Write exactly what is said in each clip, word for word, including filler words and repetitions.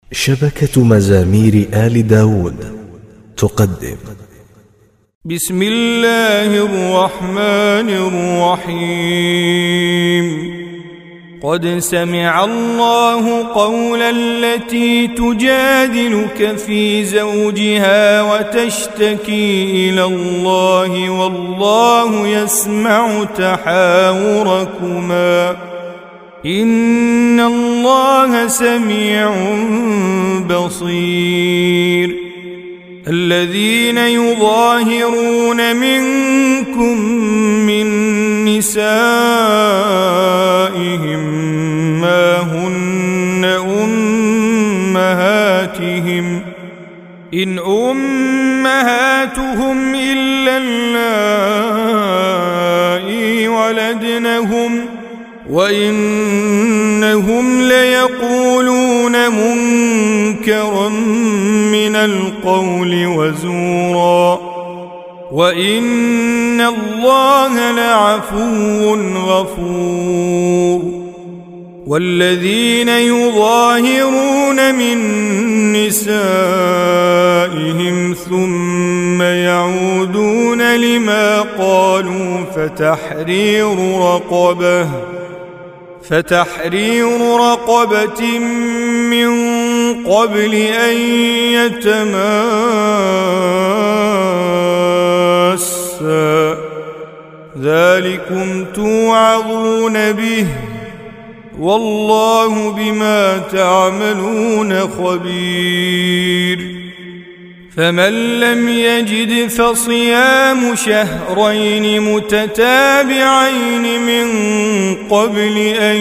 شبكة مزامير آل داود تقدم بسم الله الرحمن الرحيم قد سمع الله قول التي تجادلك في زوجها وتشتكي إلى الله والله يسمع تحاوركما إن الله سميع بصير الذين يظاهرون منكم من نسائهم ما هن أمهاتهم إن أمهاتهم إلا اللائي ولدنهم وإنهم ليقولون منكرا من القول وزورا وإن الله لعفو غفور والذين يظاهرون من نسائهم ثم يعودون لما قالوا فتحرير رقبة فتحرير رقبة من قبل أن يتماسا ذلكم توعظون به والله بما تعملون خبير فمن لم يجد فصيام شهرين متتابعين من قبل أن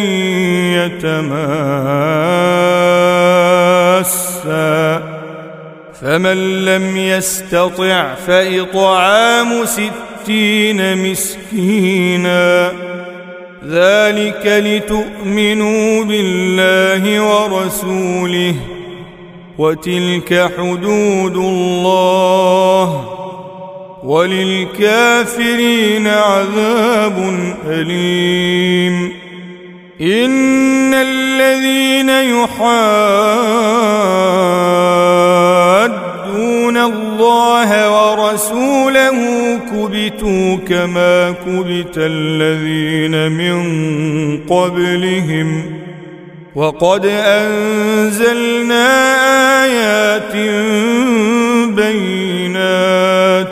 يتماسا فمن لم يستطع فإطعام ستين مسكينا ذلك لتؤمنوا بالله ورسوله وتلك حدود الله وللكافرين عذاب أليم إن الذين يحادون الله ورسوله كبتوا كما كبت الذين من قبلهم وقد أنزلنا آيات بينات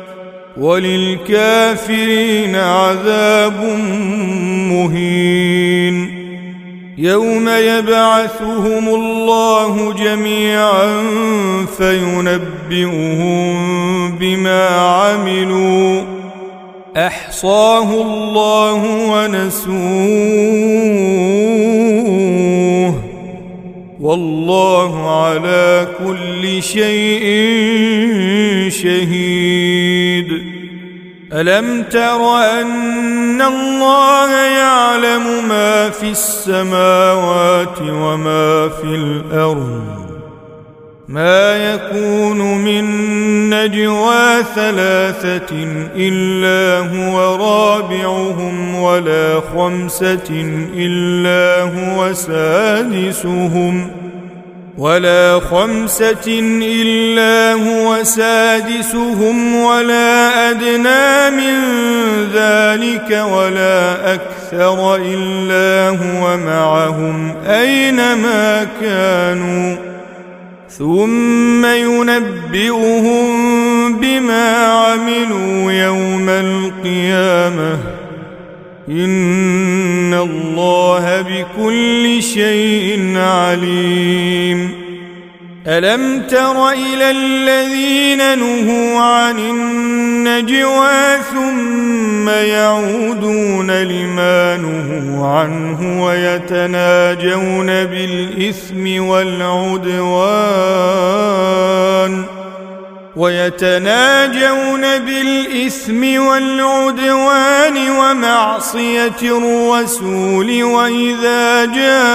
وللكافرين عذاب مهين يوم يبعثهم الله جميعا فينبئهم بما عملوا أحصاه الله ونسوه والله على كل شيء شهيد ألم تر أن الله يعلم ما في السماوات وما في الأرض ما يكون من نجوى ثلاثة إلا هو رابعهم ولا خمسة إلا هو سادسهم ولا خمسة إلا هو سادسهم ولا أدنى من ذلك ولا أكثر إلا هو معهم أينما كانوا ثم ينبئهم بما عملوا يوم القيامة إن الله بكل شيء عليم ألم تر إلى الذين نهوا عن النجوى ثم يعودون لما نهوا عنه ويتناجون بالإثم والعدوان ويتناجون بالإثم والعدوان ومعصية الرسول وإذا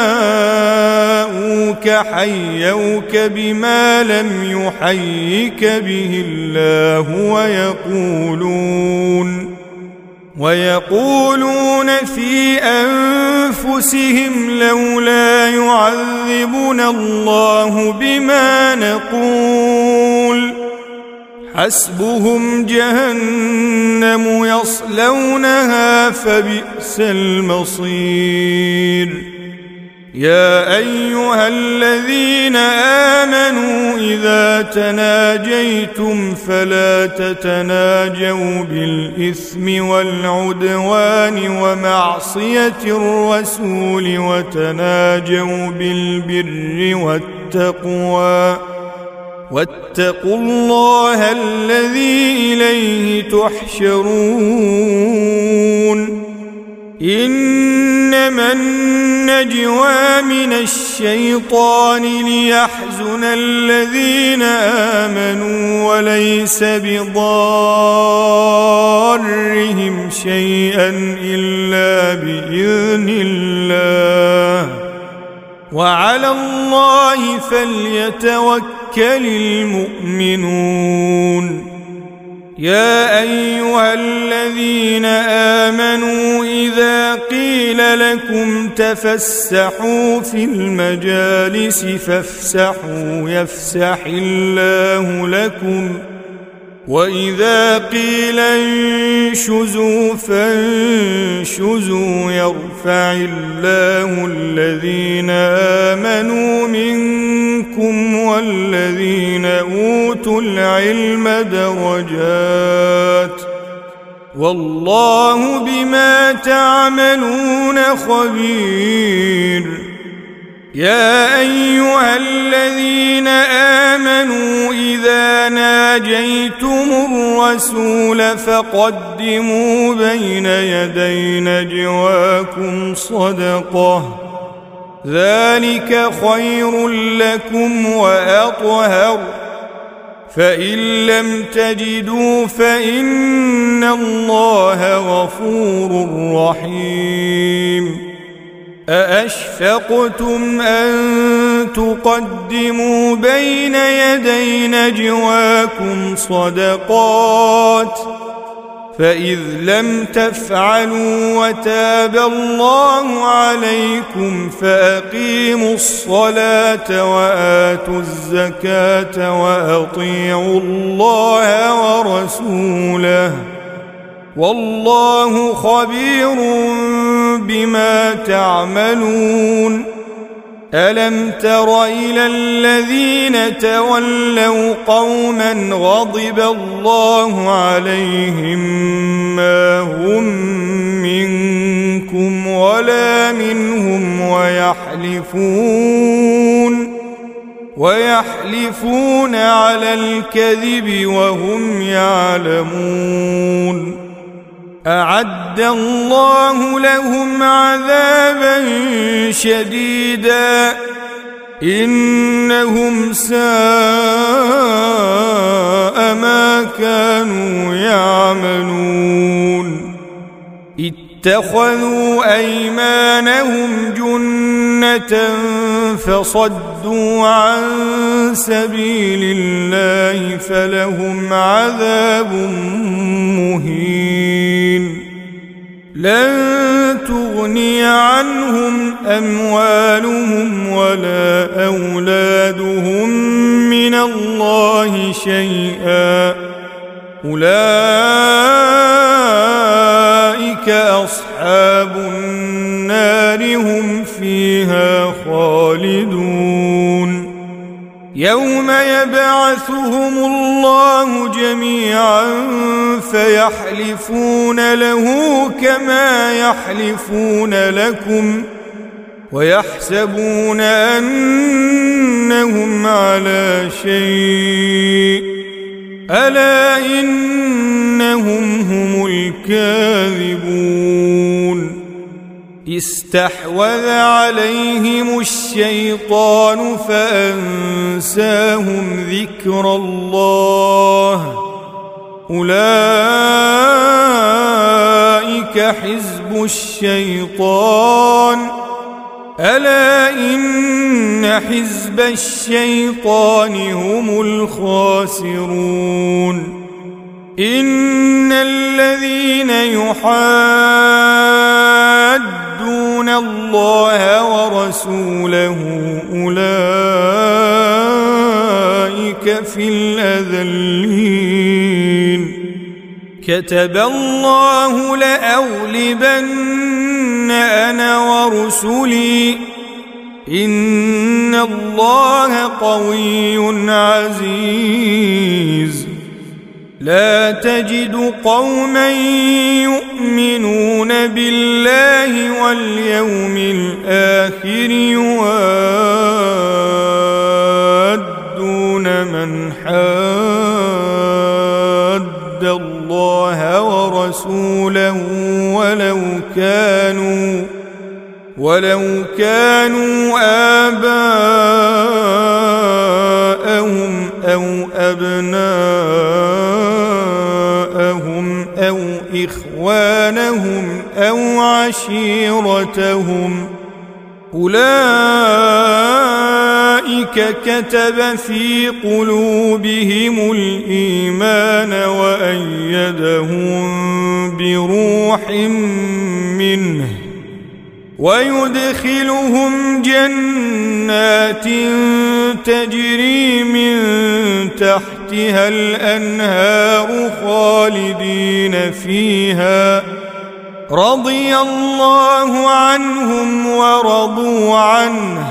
جاءوك حيوك بما لم يحيك به الله ويقولون ويقولون في أنفسهم لولا يعذبنا الله بما نقول حسبهم جهنم يصلونها فبئس المصير يا أيها الذين آمنوا إذا تناجيتم فلا تتناجوا بالإثم والعدوان ومعصية الرسول وتناجوا بالبر والتقوى واتقوا الله الذي إليه تحشرون إنما النجوى من الشيطان ليحزن الذين آمنوا وليس بضارهم شيئا إلا بإذن الله وعلى الله فليتوكل المؤمنون يا أيها الذين آمنوا إذا قيل لكم تفسحوا في المجالس فافسحوا يفسح الله لكم وإذا قيل انشزوا فانشزوا يرفع الله الذين آمنوا منكم والذين أوتوا العلم درجات والله بما تعملون خبير يا أيها الذين آمنوا إذا ناجيتم الرسول فقدموا بين يدي نجواكم صدقة ذلك خير لكم وأطهر فإن لم تجدوا فإن الله غفور رحيم أأشفقتم أن تقدموا بين يدي نجواكم صدقات فإذ لم تفعلوا وتاب الله عليكم فأقيموا الصلاة وآتوا الزكاة وأطيعوا الله ورسوله والله خبير بما تعملون ألم تر إلى الذين تولوا قوما غضب الله عليهم ما هم منكم ولا منهم ويحلفون ويحلفون على الكذب وهم يعلمون أعد الله لهم عذابا شديدا إنهم ساء ما كانوا يعملون اتخذوا أيمانهم جنة فصدوا عن سبيل الله فلهم عذاب مهين لن تغني عنهم أموالهم ولا أولادهم من الله شيئا أولئك أصحاب النار هم فيها خالدون يوم يبعثهم الله جميعا فيحلفون له كما يحلفون لكم ويحسبون أنهم على شيء ألا إنهم هم الكاذبون استحوذ عليهم الشيطان فأنساهم ذكر الله أولئك حزب الشيطان ألا إن حزب الشيطان هم الخاسرون إن الذين يحادون الله ورسوله أولئك في الأذلين كتب الله لأغلبن أنا ورسلي إن الله قوي عزيز لا تجد قوما يؤمنون بالله واليوم الآخر يوادون من حاد الله ورسوله ولو كانوا ولو كانوا آباءهم أو أبناءهم أو إخوانهم أو عشيرتهم أولئك كتب في قلوبهم الإيمان وأيدهم بروح منه ويدخلهم جنات تجري من تحتها الأنهار خالدين فيها رضي الله عنهم ورضوا عنه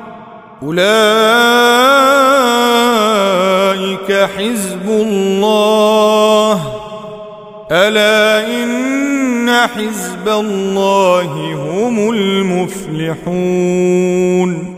أولئك حزب الله ألا إن حزب الله هم المفلحون